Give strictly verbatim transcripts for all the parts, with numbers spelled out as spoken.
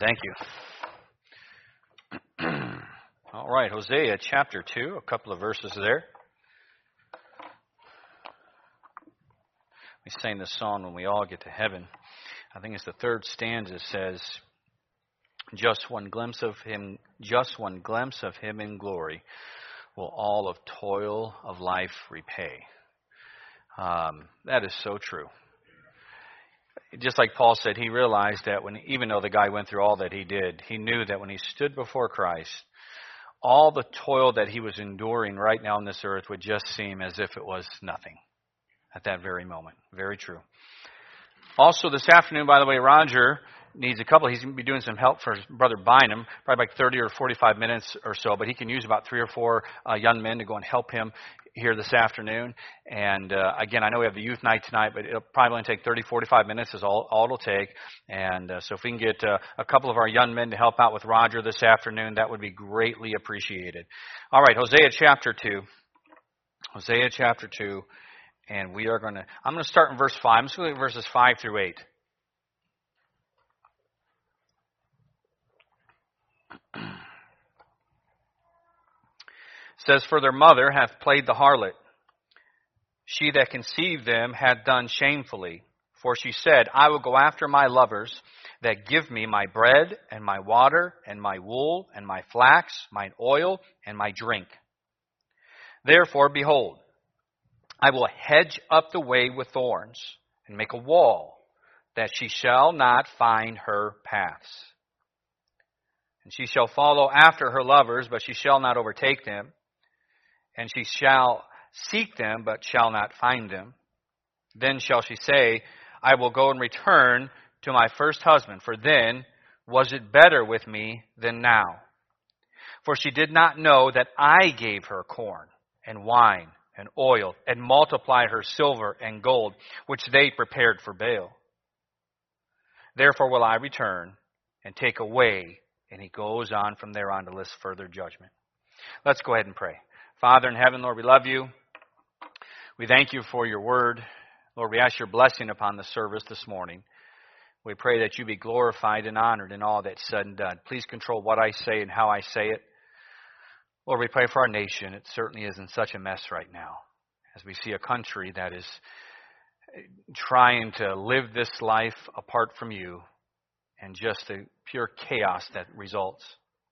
Thank you. All right, Hosea chapter two, a couple of verses there. We sang this song when we all get to heaven. I think it's the third stanza. It says, just one glimpse of him, just one glimpse of him in glory will all of toil of life repay. Um, that is so true. Just like Paul said, he realized that when, even though the guy went through all that he did, he knew that when he stood before Christ, all the toil that he was enduring right now on this earth would just seem as if it was nothing at that very moment. Very true. Also this afternoon, by the way, Roger needs a couple. He's going to be doing some help for his brother Bynum, probably like thirty or forty-five minutes or so, but he can use about three or four uh, young men to go and help him here this afternoon. And uh, again, I know we have the youth night tonight, but it'll probably only take thirty, forty-five minutes is all, all it'll take. And uh, so if we can get uh, a couple of our young men to help out with Roger this afternoon, that would be greatly appreciated. All right, Hosea chapter two. Hosea chapter two. And we are going to, I'm going to start in verse five. I'm just going to look at verses five through eight. It says, for their mother hath played the harlot. She that conceived them had done shamefully. For she said, I will go after my lovers that give me my bread and my water and my wool and my flax, mine oil and my drink. Therefore, behold, I will hedge up the way with thorns and make a wall that she shall not find her paths. And she shall follow after her lovers, but she shall not overtake them. And she shall seek them, but shall not find them. Then shall she say, I will go and return to my first husband, for then was it better with me than now. For she did not know that I gave her corn and wine and oil, and multiplied her silver and gold, which they prepared for Baal. Therefore will I return and take away. And he goes on from there on to list further judgment. Let's go ahead and pray. Father in heaven, Lord, we love you. We thank you for your word. Lord, we ask your blessing upon the service this morning. We pray that you be glorified and honored in all that's said and done. Please control what I say and how I say it. Lord, we pray for our nation. It certainly is in such a mess right now as we see a country that is trying to live this life apart from you and just the pure chaos that results.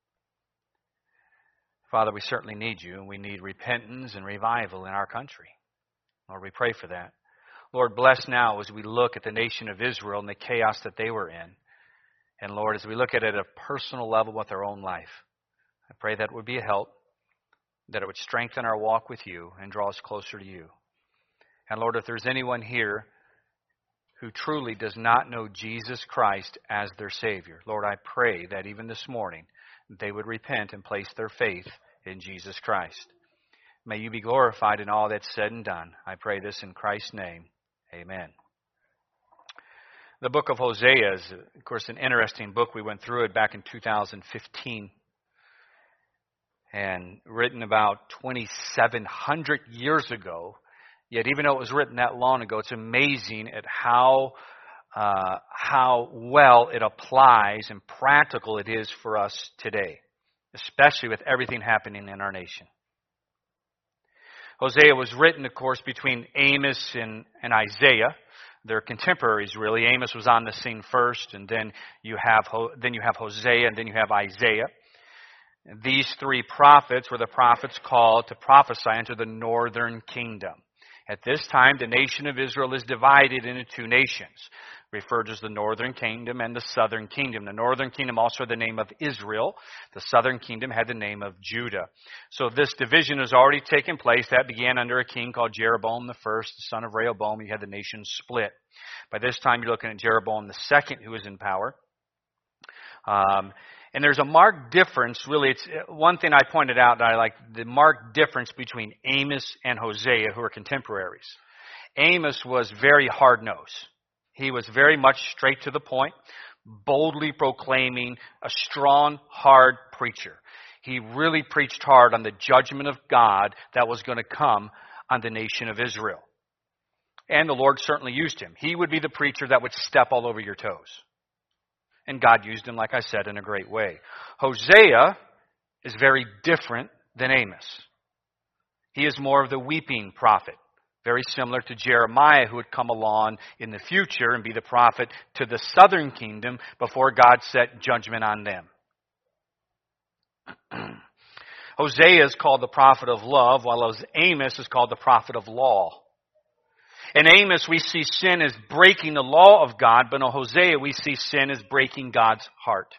Father, we certainly need you, and we need repentance and revival in our country. Lord, we pray for that. Lord, bless now as we look at the nation of Israel and the chaos that they were in. And Lord, as we look at it at a personal level with our own life, I pray that would be a help, that it would strengthen our walk with you and draw us closer to you. And Lord, if there's anyone here who truly does not know Jesus Christ as their Savior, Lord, I pray that even this morning they would repent and place their faith in Jesus Christ. May you be glorified in all that's said and done. I pray this in Christ's name. Amen. The book of Hosea is, of course, an interesting book. We went through it back in two thousand fifteen. And written about twenty-seven hundred years ago. Yet even though it was written that long ago, it's amazing at how uh, how well it applies and practical it is for us today, especially with everything happening in our nation. Hosea was written, of course, between Amos and, and Isaiah. They're contemporaries, really. Amos was on the scene first, and then you have then you have Hosea, and then you have Isaiah. These three prophets were the prophets called to prophesy into the northern kingdom. At this time, the nation of Israel is divided into two nations, referred to as the northern kingdom and the southern kingdom. The northern kingdom also had the name of Israel. The southern kingdom had the name of Judah. So this division has already taken place. That began under a king called Jeroboam the first, the son of Rehoboam. You had the nation split. By this time, you're looking at Jeroboam the second, who was in power. Um... And there's a marked difference, really. It's one thing I pointed out that I like, the marked difference between Amos and Hosea, who are contemporaries. Amos was very hard-nosed. He was very much straight to the point, boldly proclaiming, a strong, hard preacher. He really preached hard on the judgment of God that was going to come on the nation of Israel. And the Lord certainly used him. He would be the preacher that would step all over your toes. And God used him, like I said, in a great way. Hosea is very different than Amos. He is more of the weeping prophet, very similar to Jeremiah, who would come along in the future and be the prophet to the southern kingdom before God set judgment on them. Hosea is called the prophet of love, while Amos is called the prophet of law. In Amos, we see sin as breaking the law of God, but in Hosea, we see sin as breaking God's heart.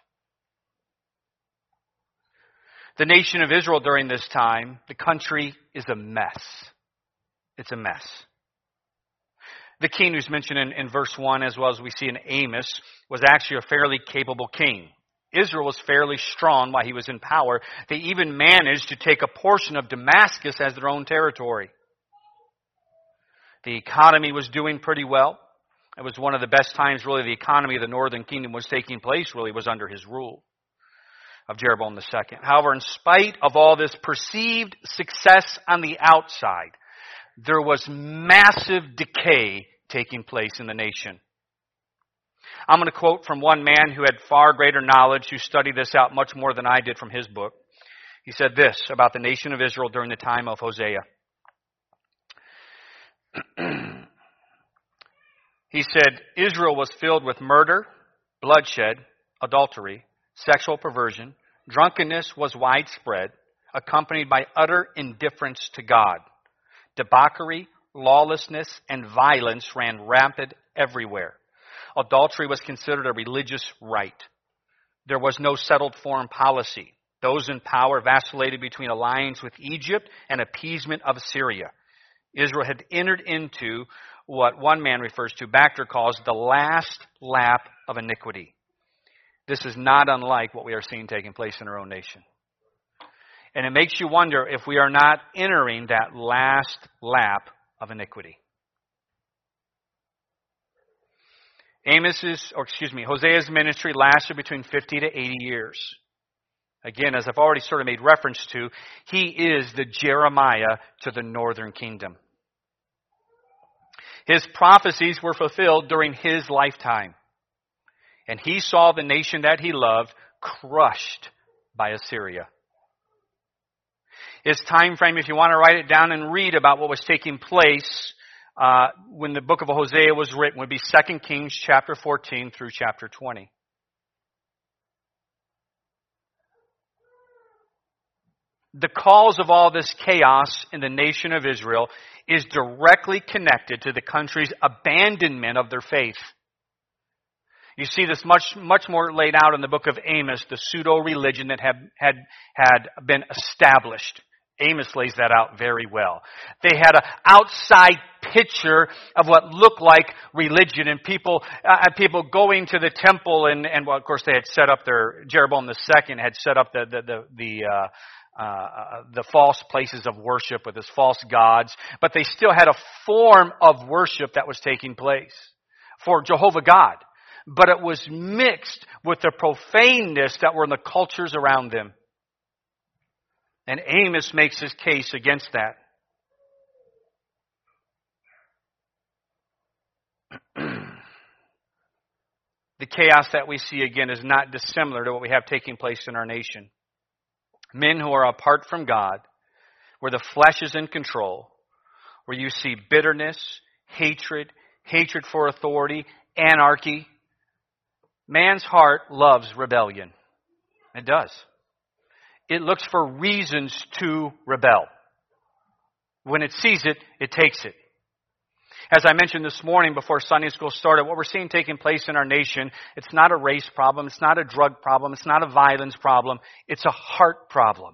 The nation of Israel during this time, the country is a mess. It's a mess. The king who's mentioned in, in verse one, as well as we see in Amos, was actually a fairly capable king. Israel was fairly strong while he was in power. They even managed to take a portion of Damascus as their own territory. The economy was doing pretty well. It was one of the best times, really, the economy of the northern kingdom was taking place, really, was under his rule of Jeroboam the second. However, in spite of all this perceived success on the outside, there was massive decay taking place in the nation. I'm going to quote from one man who had far greater knowledge, who studied this out much more than I did from his book. He said this about the nation of Israel during the time of Hosea. He said, Israel was filled with murder, bloodshed, adultery, sexual perversion. Drunkenness was widespread, accompanied by utter indifference to God. Debauchery, lawlessness, and violence ran rampant everywhere. Adultery was considered a religious rite. There was no settled foreign policy. Those in power vacillated between alliance with Egypt and appeasement of Assyria. Israel had entered into what one man refers to, Baxter calls, the last lap of iniquity. This is not unlike what we are seeing taking place in our own nation. And it makes you wonder if we are not entering that last lap of iniquity. Amos's, or excuse me, Hosea's ministry lasted between fifty to eighty years. Again, as I've already sort of made reference to, he is the Jeremiah to the northern kingdom. His prophecies were fulfilled during his lifetime. And he saw the nation that he loved crushed by Assyria. His time frame, if you want to write it down and read about what was taking place uh, when the book of Hosea was written, would be Second Kings chapter fourteen through chapter twenty. The cause of all this chaos in the nation of Israel is directly connected to the country's abandonment of their faith. You see this much, much more laid out in the book of Amos, the pseudo-religion that had, had, had been established. Amos lays that out very well. They had an outside picture of what looked like religion, and people, uh, people going to the temple, and, and well, of course, they had set up their Jeroboam the second had set up the the the, the uh, uh, the false places of worship with his false gods, but they still had a form of worship that was taking place for Jehovah God. But it was mixed with the profaneness that were in the cultures around them. And Amos makes his case against that. The chaos that we see again is not dissimilar to what we have taking place in our nation. Men who are apart from God, where the flesh is in control, where you see bitterness, hatred, hatred for authority, anarchy. Man's heart loves rebellion. It does. It looks for reasons to rebel. When it sees it, it takes it. As I mentioned this morning before Sunday school started, what we're seeing taking place in our nation, it's not a race problem, it's not a drug problem, it's not a violence problem, it's a heart problem.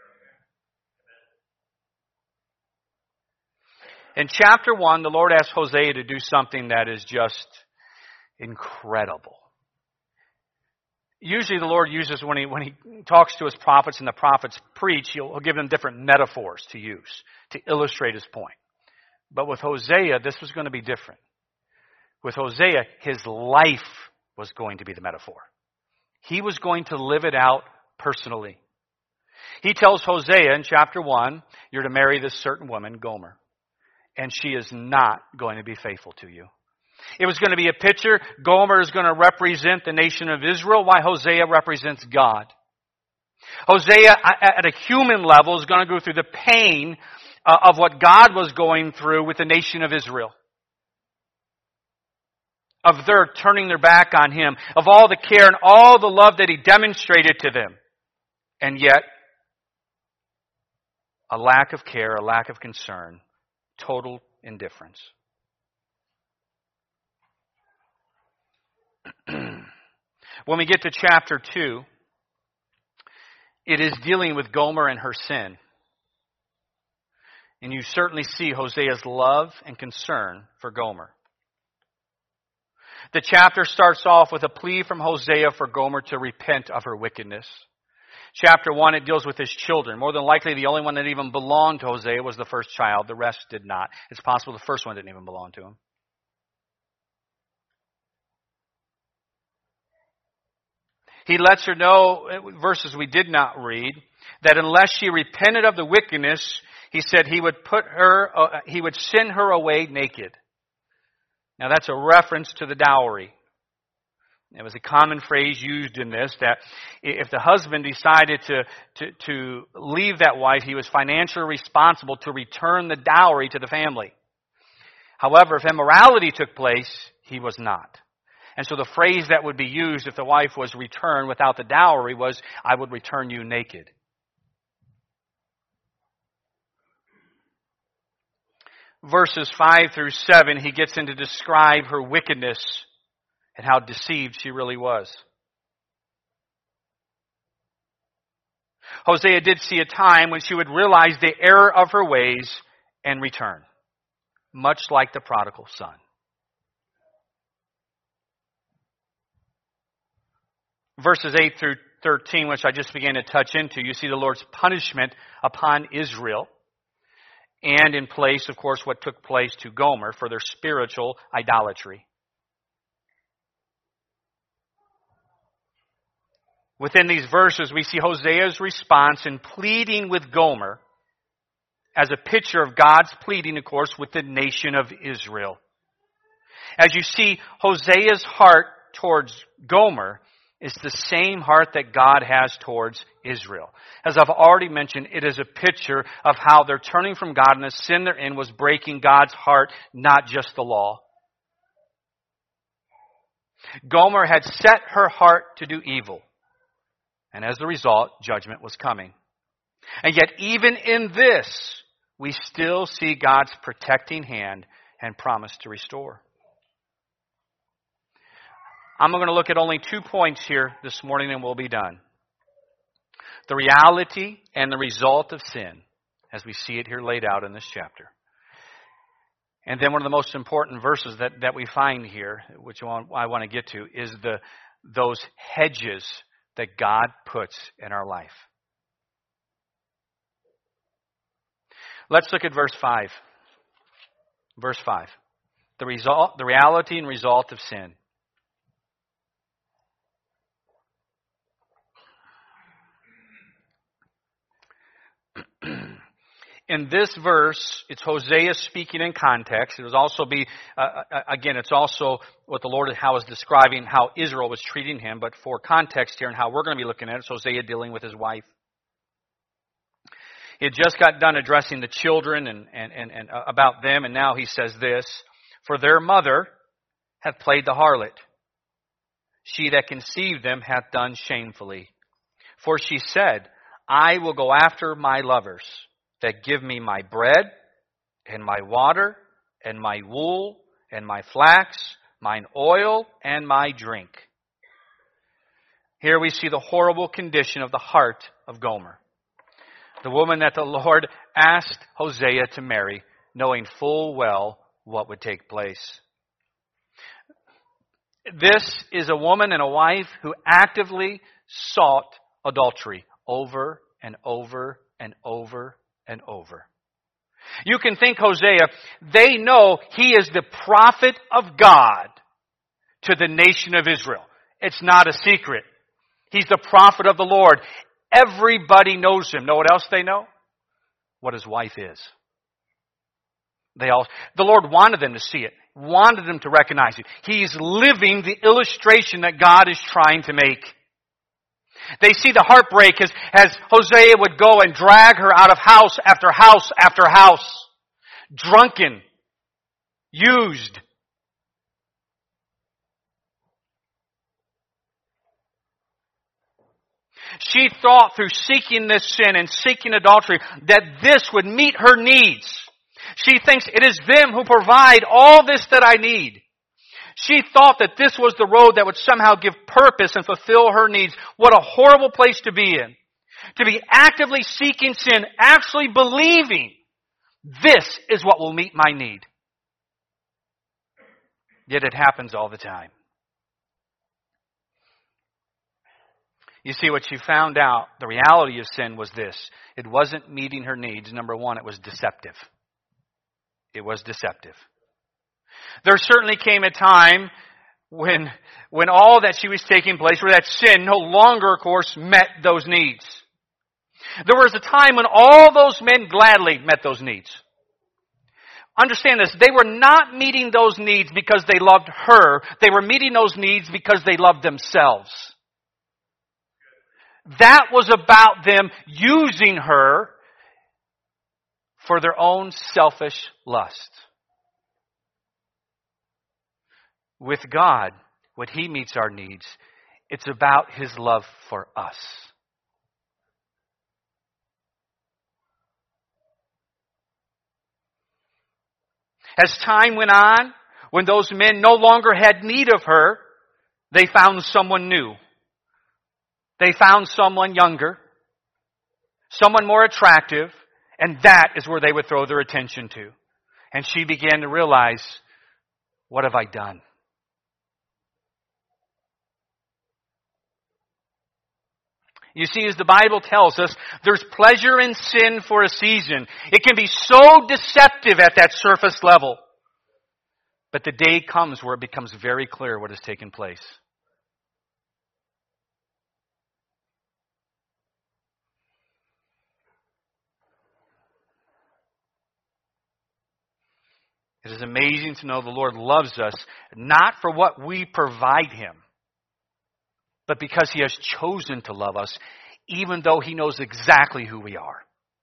In chapter one, the Lord asked Hosea to do something that is just incredible. Usually the Lord uses, when he when he talks to his prophets and the prophets preach, he'll, he'll give them different metaphors to use to illustrate his point. But with Hosea, this was going to be different. With Hosea, his life was going to be the metaphor. He was going to live it out personally. He tells Hosea in chapter one, you're to marry this certain woman, Gomer, and she is not going to be faithful to you. It was going to be a picture. Gomer is going to represent the nation of Israel, while Hosea represents God. Hosea, at a human level, is going to go through the pain of what God was going through with the nation of Israel. Of their turning their back on Him, of all the care and all the love that He demonstrated to them. And yet, a lack of care, a lack of concern, total indifference. When we get to chapter two, it is dealing with Gomer and her sin. And you certainly see Hosea's love and concern for Gomer. The chapter starts off with a plea from Hosea for Gomer to repent of her wickedness. Chapter one, it deals with his children. More than likely, the only one that even belonged to Hosea was the first child. The rest did not. It's possible the first one didn't even belong to him. He lets her know, verses we did not read, that unless she repented of the wickedness, he said he would put her, uh, he would send her away naked. Now that's a reference to the dowry. It was a common phrase used in this, that if the husband decided to, to, to leave that wife, he was financially responsible to return the dowry to the family. However, if immorality took place, he was not. And so the phrase that would be used if the wife was returned without the dowry was, I would return you naked. Verses five through seven, he gets into describe her wickedness and how deceived she really was. Hosea did see a time when she would realize the error of her ways and return, much like the prodigal son. Verses eight through thirteen, which I just began to touch into, you see the Lord's punishment upon Israel. And in place, of course, what took place to Gomer for their spiritual idolatry. Within these verses, we see Hosea's response in pleading with Gomer as a picture of God's pleading, of course, with the nation of Israel. As you see, Hosea's heart towards Gomer is the same heart that God has towards Israel. As I've already mentioned, it is a picture of how they're turning from God, and the sin they're in was breaking God's heart, not just the law. Gomer had set her heart to do evil, and as a result, judgment was coming. And yet, even in this, we still see God's protecting hand and promise to restore. I'm going to look at only two points here this morning and we'll be done. The reality and the result of sin, as we see it here laid out in this chapter. And then one of the most important verses that, that we find here, which I want to get to, is the those hedges that God puts in our life. Let's look at verse five. Verse five. The result, the reality and result of sin. In this verse, it's Hosea speaking in context. It was also be, uh, again, it's also what the Lord how is describing how Israel was treating him. But for context here and how we're going to be looking at it, it's Hosea dealing with his wife. He had just got done addressing the children and, and, and, and about them, and now he says this, for their mother hath played the harlot. She that conceived them hath done shamefully. For she said, I will go after my lovers that give me my bread and my water and my wool and my flax, mine oil and my drink. Here we see the horrible condition of the heart of Gomer, the woman that the Lord asked Hosea to marry, knowing full well what would take place. This is a woman and a wife who actively sought adultery over and over and over and over. You can think Hosea, they know he is the prophet of God to the nation of Israel. It's not a secret. He's the prophet of the Lord. Everybody knows him. Know what else they know? What his wife is. They all, the Lord wanted them to see it. wanted them to recognize it. He's living the illustration that God is trying to make. They see the heartbreak as, as Hosea would go and drag her out of house after house after house. Drunken. Used. She thought through seeking this sin and seeking adultery that this would meet her needs. She thinks it is them who provide all this that I need. She thought that this was the road that would somehow give purpose and fulfill her needs. What a horrible place to be in. To be actively seeking sin, actually believing this is what will meet my need. Yet it happens all the time. You see, what she found out, the reality of sin was this. It wasn't meeting her needs. Number one, it was deceptive. It was deceptive. There certainly came a time when, when all that she was taking place, where that sin no longer, of course, met those needs. There was a time when all those men gladly met those needs. Understand this, they were not meeting those needs because they loved her. They were meeting those needs because they loved themselves. That was about them using her for their own selfish lust. With God, when He meets our needs, it's about His love for us. As time went on, when those men no longer had need of her, they found someone new. They found someone younger, someone more attractive, and that is where they would throw their attention to. And she began to realize, what have I done? You see, as the Bible tells us, there's pleasure in sin for a season. It can be so deceptive at that surface level. But the day comes where it becomes very clear what has taken place. It is amazing to know the Lord loves us, not for what we provide Him, but because He has chosen to love us, even though He knows exactly who we are.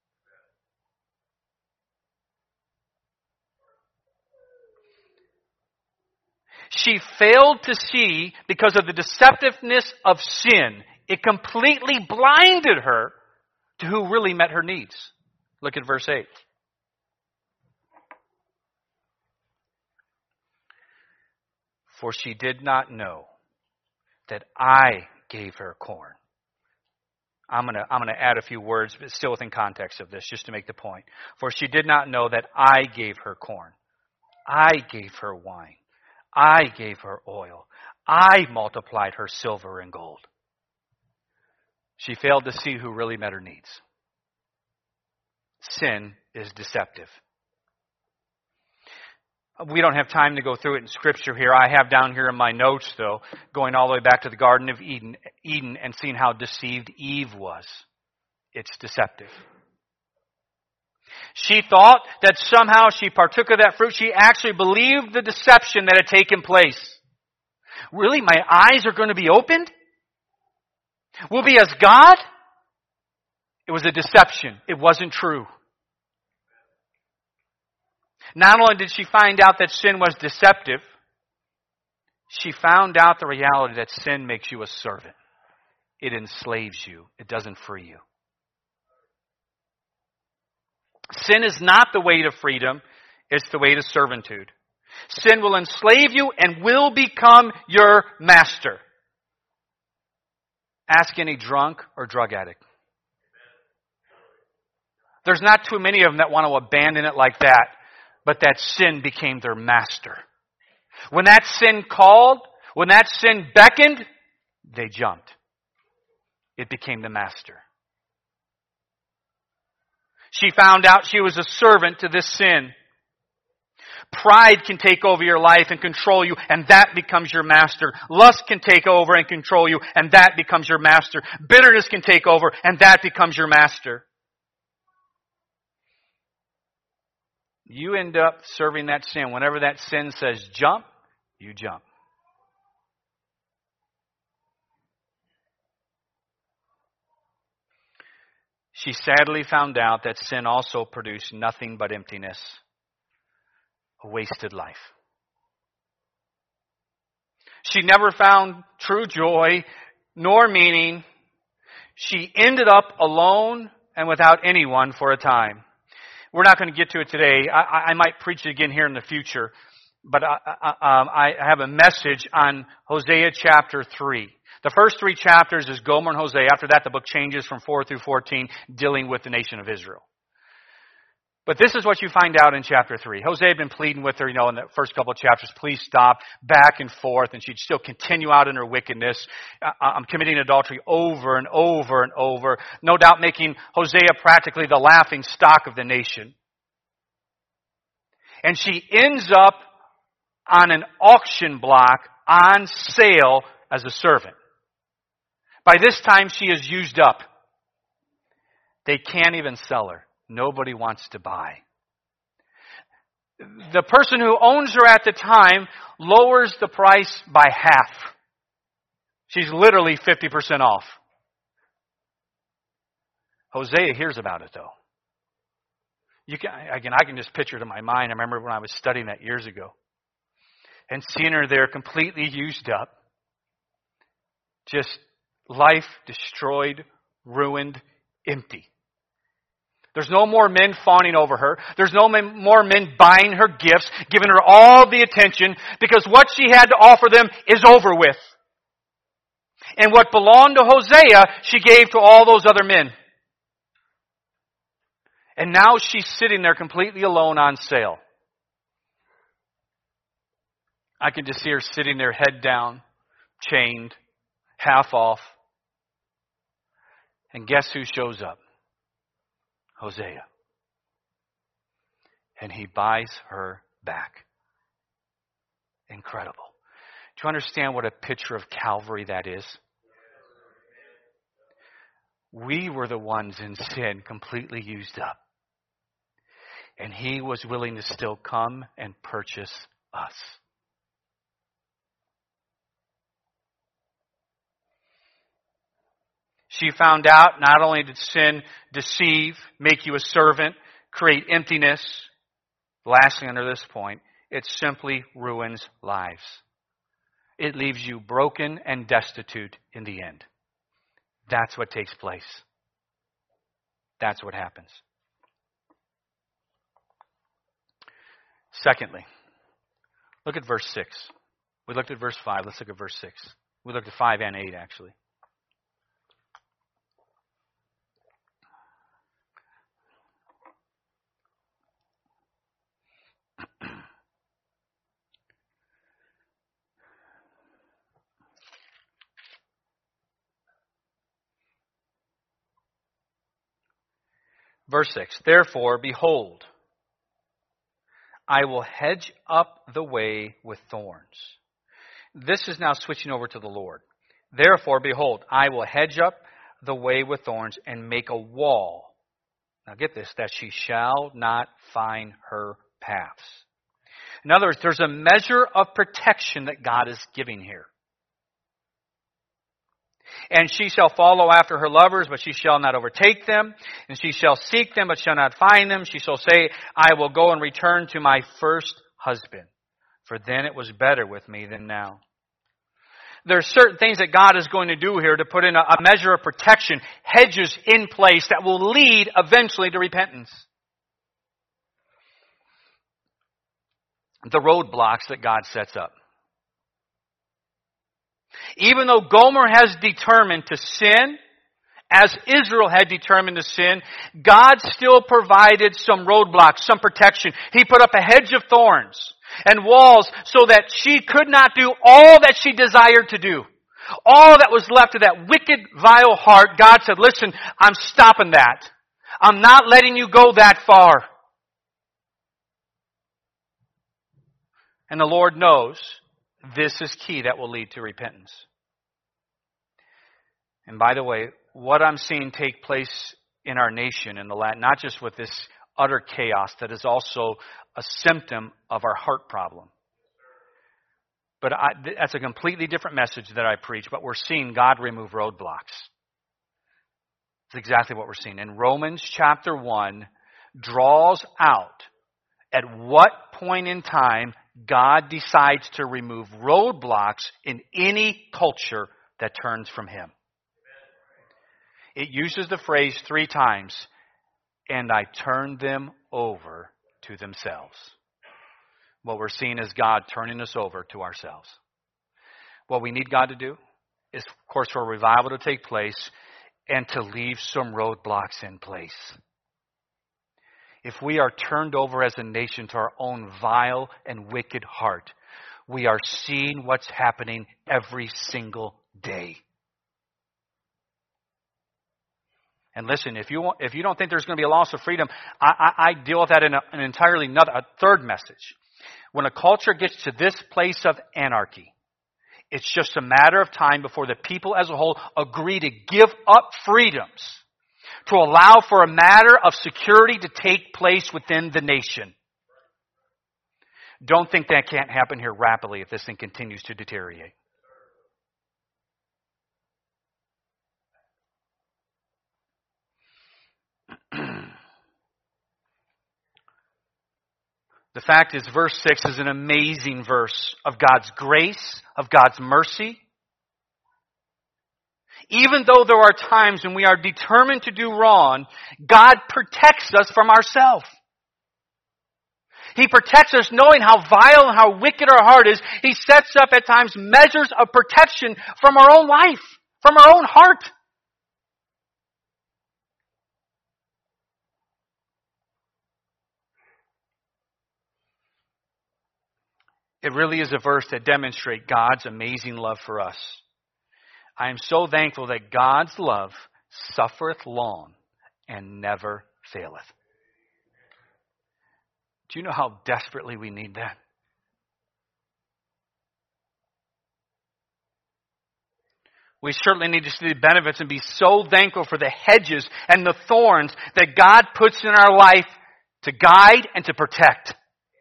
She failed to see, because of the deceptiveness of sin, it completely blinded her to who really met her needs. Look at verse eight. For she did not know that I gave her corn. I'm going to I'm going to add a few words, but still within context of this, just to make the point. For she did not know that I gave her corn. I gave her wine. I gave her oil. I multiplied her silver and gold. She failed to see who really met her needs. Sin is deceptive. We don't have time to go through it in Scripture here. I have down here in my notes, though, going all the way back to the Garden of Eden, Eden and seeing how deceived Eve was. It's deceptive. She thought that somehow she partook of that fruit. She actually believed the deception that had taken place. Really? My eyes are going to be opened? We'll be as God? It was a deception. It wasn't true. Not only did she find out that sin was deceptive, she found out the reality that sin makes you a servant. It enslaves you. It doesn't free you. Sin is not the way to freedom. It's the way to servitude. Sin will enslave you and will become your master. Ask any drunk or drug addict. There's not too many of them that want to abandon it like that. But that sin became their master. When that sin called, when that sin beckoned, they jumped. It became the master. She found out she was a servant to this sin. Pride can take over your life and control you, and that becomes your master. Lust can take over and control you, and that becomes your master. Bitterness can take over, and that becomes your master. You end up serving that sin. Whenever that sin says jump, you jump. She sadly found out that sin also produced nothing but emptiness, a wasted life. She never found true joy nor meaning. She ended up alone and without anyone for a time. We're not going to get to it today. I, I might preach it again here in the future, but I, I, um, I have a message on Hosea chapter three. The first three chapters is Gomer and Hosea. After that, the book changes from four through fourteen, dealing with the nation of Israel. But this is what you find out in chapter three. Hosea had been pleading with her, you know, in the first couple of chapters, please stop, back and forth, and she'd still continue out in her wickedness. I'm committing adultery over and over and over, no doubt making Hosea practically the laughing stock of the nation. And she ends up on an auction block on sale as a servant. By this time, she is used up. They can't even sell her. Nobody wants to buy. The person who owns her at the time lowers the price by half. She's literally fifty percent off. Hosea hears about it, though. You can, again, I can just picture it in my mind. I remember when I was studying that years ago. And seeing her there completely used up. Just life destroyed, ruined, empty. There's no more men fawning over her. There's no men, more men buying her gifts, giving her all the attention, because what she had to offer them is over with. And what belonged to Hosea, she gave to all those other men. And now she's sitting there completely alone on sale. I can just see her sitting there, head down, chained, half off. And guess who shows up? Hosea. And he buys her back. Incredible. Do you understand what a picture of Calvary that is? We were the ones in sin, completely used up. And he was willing to still come and purchase us. She found out not only did sin deceive, make you a servant, create emptiness. Lastly, under this point, it simply ruins lives. It leaves you broken and destitute in the end. That's what takes place. That's what happens. Secondly, look at verse six. We looked at verse five. Let's look at verse six. We looked at five and eight, actually. Verse six, therefore, behold, I will hedge up the way with thorns. This is now switching over to the Lord. Therefore, behold, I will hedge up the way with thorns and make a wall. Now get this, that she shall not find her paths. In other words, there's a measure of protection that God is giving here. And she shall follow after her lovers, but she shall not overtake them. And she shall seek them, but shall not find them. She shall say, I will go and return to my first husband, for then it was better with me than now. There are certain things that God is going to do here to put in a, a measure of protection, hedges in place that will lead eventually to repentance. The roadblocks that God sets up. Even though Gomer has determined to sin, as Israel had determined to sin, God still provided some roadblocks, some protection. He put up a hedge of thorns and walls so that she could not do all that she desired to do. All that was left of that wicked, vile heart, God said, listen, I'm stopping that. I'm not letting you go that far. And the Lord knows this is key that will lead to repentance. And by the way, what I'm seeing take place in our nation in the Latin, not just with this utter chaos that is also a symptom of our heart problem. But I, that's a completely different message that I preach. But we're seeing God remove roadblocks. It's exactly what we're seeing. And Romans chapter one draws out at what point in time God decides to remove roadblocks in any culture that turns from Him. It uses the phrase three times, and I turned them over to themselves. What we're seeing is God turning us over to ourselves. What we need God to do is, of course, for a revival to take place and to leave some roadblocks in place. If we are turned over as a nation to our own vile and wicked heart, we are seeing what's happening every single day. And listen, if you want, if you don't think there's going to be a loss of freedom, I, I, I deal with that in a, an entirely another, a third message. When a culture gets to this place of anarchy, it's just a matter of time before the people as a whole agree to give up freedoms to allow for a matter of security to take place within the nation. Don't think that can't happen here rapidly if this thing continues to deteriorate. The fact is, verse six is an amazing verse of God's grace, of God's mercy. Even though there are times when we are determined to do wrong, God protects us from ourselves. He protects us knowing how vile and how wicked our heart is. He sets up at times measures of protection from our own life, from our own heart. It really is a verse that demonstrates God's amazing love for us. I am so thankful that God's love suffereth long and never faileth. Do you know how desperately we need that? We certainly need to see the benefits and be so thankful for the hedges and the thorns that God puts in our life to guide and to protect.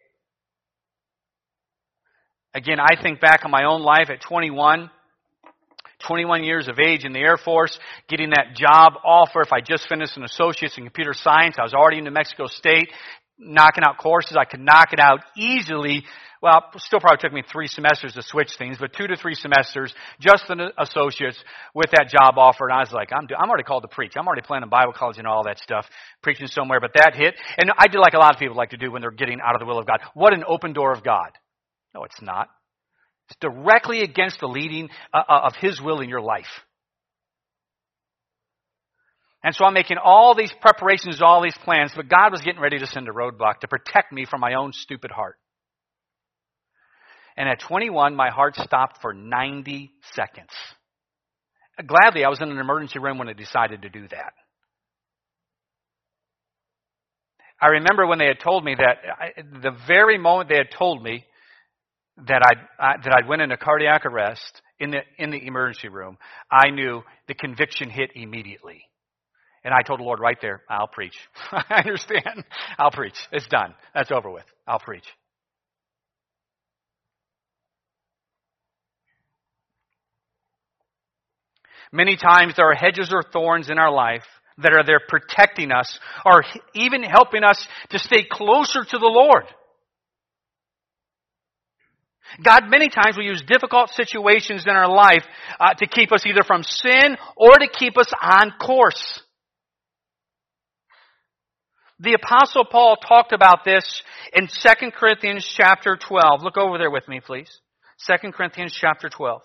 Again, I think back on my own life at twenty-one, twenty-one years of age in the Air Force, getting that job offer. If I just finished an associate's in computer science, I was already in New Mexico State, knocking out courses. I could knock it out easily. Well, it still probably took me three semesters to switch things, but two to three semesters, just an associate's with that job offer. And I was like, I'm, I'm already called to preach. I'm already planning Bible college and all that stuff, preaching somewhere. But that hit. And I did like a lot of people like to do when they're getting out of the will of God. What an open door of God. No, it's not. It's directly against the leading uh, of His will in your life. And so I'm making all these preparations, all these plans, but God was getting ready to send a roadblock to protect me from my own stupid heart. And at twenty-one, my heart stopped for ninety seconds. Gladly, I was in an emergency room when I decided to do that. I remember when they had told me that, I, the very moment they had told me that I'd, I, that I'd went into cardiac arrest in the, in the emergency room, I knew the conviction hit immediately. And I told the Lord right there, I'll preach. I understand. I'll preach. It's done. That's over with. I'll preach. Many times there are hedges or thorns in our life that are there protecting us or even helping us to stay closer to the Lord. God many times will use difficult situations in our life uh, to keep us either from sin or to keep us on course. The Apostle Paul talked about this in Second Corinthians chapter twelve. Look over there with me, please. Second Corinthians chapter twelve.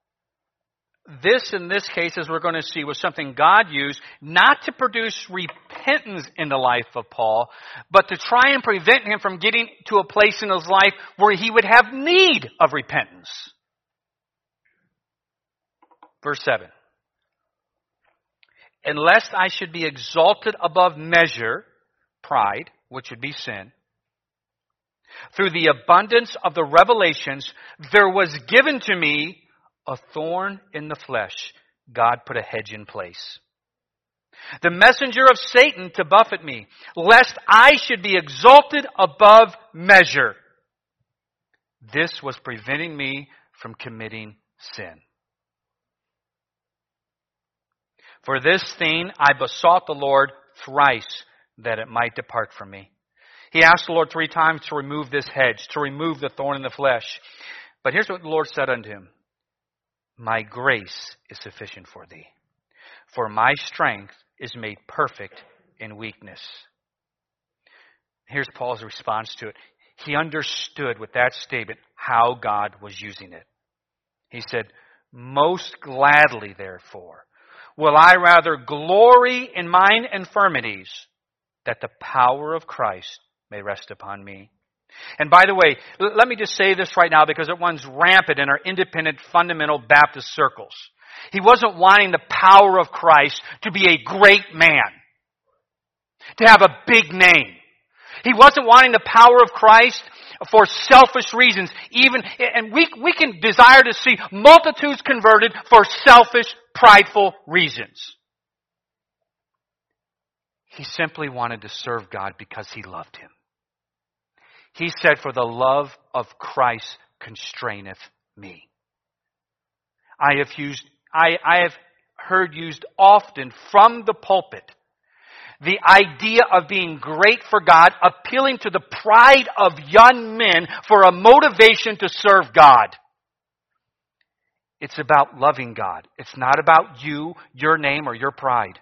This, in this case, as we're going to see, was something God used not to produce repentance in the life of Paul, but to try and prevent him from getting to a place in his life where he would have need of repentance. Verse seven. And lest I should be exalted above measure, pride, which would be sin, through the abundance of the revelations, there was given to me a thorn in the flesh. God put a hedge in place. The messenger of Satan to buffet me, lest I should be exalted above measure. This was preventing me from committing sin. For this thing I besought the Lord thrice, that it might depart from me. He asked the Lord three times to remove this hedge, to remove the thorn in the flesh. But here's what the Lord said unto him. My grace is sufficient for thee, for my strength is made perfect in weakness. Here's Paul's response to it. He understood with that statement how God was using it. He said, most gladly, therefore, will I rather glory in mine infirmities, that the power of Christ may rest upon me. And by the way, let me just say this right now because it runs rampant in our independent fundamental Baptist circles. He wasn't wanting the power of Christ to be a great man, to have a big name. He wasn't wanting the power of Christ for selfish reasons. Even, and we, we can desire to see multitudes converted for selfish, prideful reasons. He simply wanted to serve God because he loved him. He said, for the love of Christ constraineth me. I have used, I, I have heard used often from the pulpit the idea of being great for God, appealing to the pride of young men for a motivation to serve God. It's about loving God. It's not about you, your name, or your pride.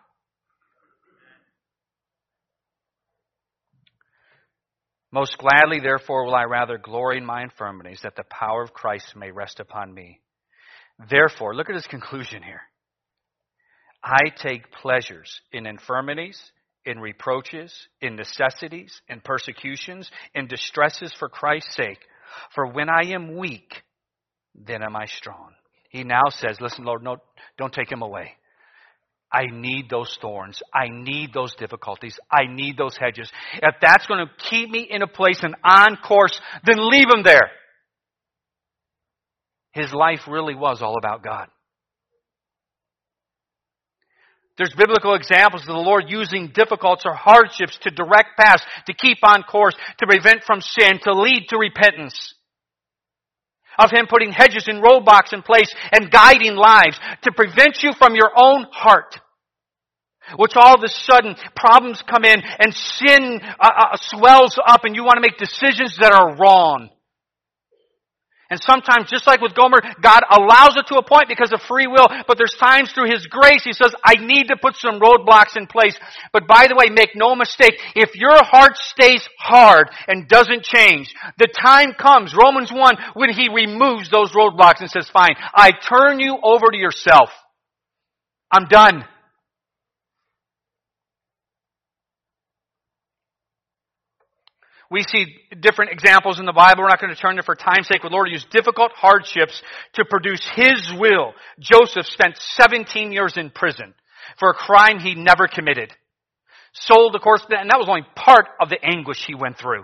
Most gladly, therefore, will I rather glory in my infirmities, that the power of Christ may rest upon me. Therefore, look at his conclusion here. I take pleasures in infirmities, in reproaches, in necessities, in persecutions, in distresses for Christ's sake. For when I am weak, then am I strong. He now says, listen, Lord, no, don't take him away. I need those thorns. I need those difficulties. I need those hedges. If that's going to keep me in a place and on course, then leave him there. His life really was all about God. There's biblical examples of the Lord using difficulties or hardships to direct paths, to keep on course, to prevent from sin, to lead to repentance. Of him putting hedges and roadblocks in place and guiding lives to prevent you from your own heart. Which all of a sudden problems come in and sin uh, uh, swells up and you want to make decisions that are wrong. And sometimes, just like with Gomer, God allows it to a point because of free will. But there's times through his grace, he says, I need to put some roadblocks in place. But by the way, make no mistake, if your heart stays hard and doesn't change, the time comes, Romans one, when he removes those roadblocks and says, fine, I turn you over to yourself. I'm done. We see different examples in the Bible. We're not going to turn to for time's sake. The Lord used difficult hardships to produce his will. Joseph spent seventeen years in prison for a crime he never committed. Sold, of course, and that was only part of the anguish he went through.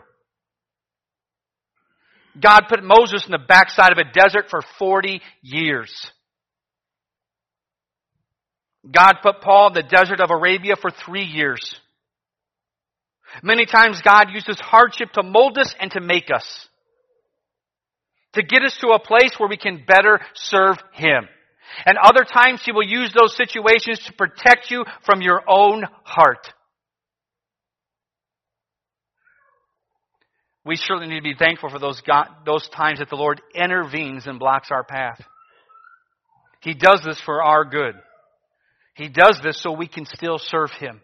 God put Moses in the backside of a desert for forty years. God put Paul in the desert of Arabia for three years. Many times God uses hardship to mold us and to make us. To get us to a place where we can better serve him. And other times he will use those situations to protect you from your own heart. We certainly need to be thankful for those, God, those times that the Lord intervenes and blocks our path. He does this for our good. He does this so we can still serve him.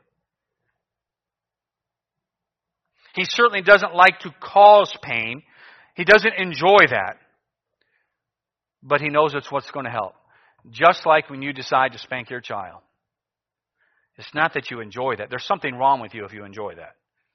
He certainly doesn't like to cause pain. He doesn't enjoy that. But he knows it's what's going to help. Just like when you decide to spank your child. It's not that you enjoy that. There's something wrong with you if you enjoy that.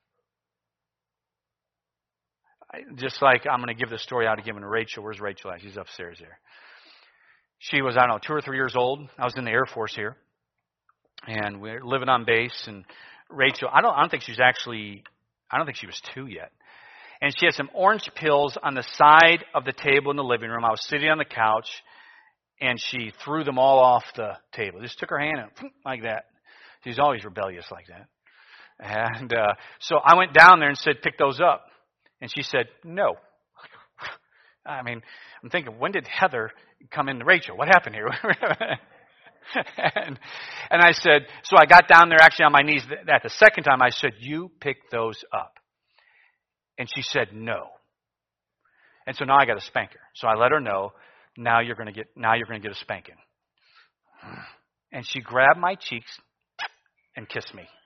I, just like I'm going to give the story out again to Rachel. Where's Rachel at? She's upstairs there. She was, I don't know, two or three years old. I was in the Air Force here. And we we're living on base. And Rachel, I don't, I don't think she's actually, I don't think she was two yet. And she had some orange pills on the side of the table in the living room. I was sitting on the couch. And she threw them all off the table. Just took her hand and like that. She's always rebellious like that. And uh, so I went down there and said, pick those up. And she said, no. I mean, I'm thinking, when did Heather come into Rachel? What happened here? and, and I said, so I got down there actually on my knees. At the second time, I said, you pick those up. And she said, no. And so now I got to spank her. So I let her know, now you're going to get, now you're going to get a spanking. And she grabbed my cheeks and kissed me. It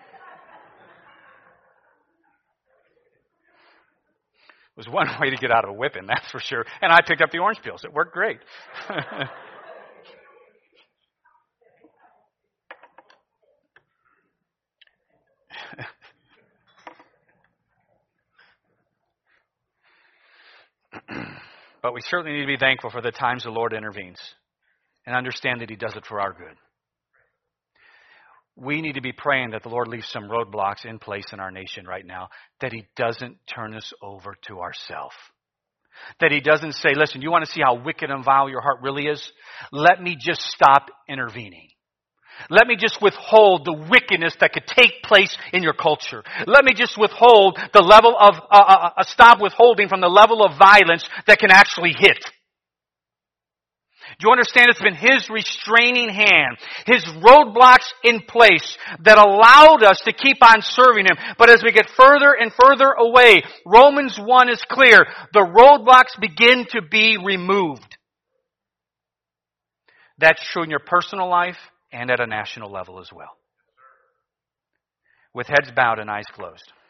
was one way to get out of a whipping, that's for sure. And I picked up the orange pills. It worked great. But we certainly need to be thankful for the times the Lord intervenes and understand that He does it for our good. We need to be praying that the Lord leaves some roadblocks in place in our nation right now, that He doesn't turn us over to ourselves. That He doesn't say, listen, you want to see how wicked and vile your heart really is? Let me just stop intervening. Let me just withhold the wickedness that could take place in your culture. Let me just withhold the level of, uh, uh, uh, stop withholding from the level of violence that can actually hit. Do you understand? It's been His restraining hand, His roadblocks in place that allowed us to keep on serving Him. But as we get further and further away, Romans one is clear. The roadblocks begin to be removed. That's true in your personal life and at a national level as well. With heads bowed and eyes closed.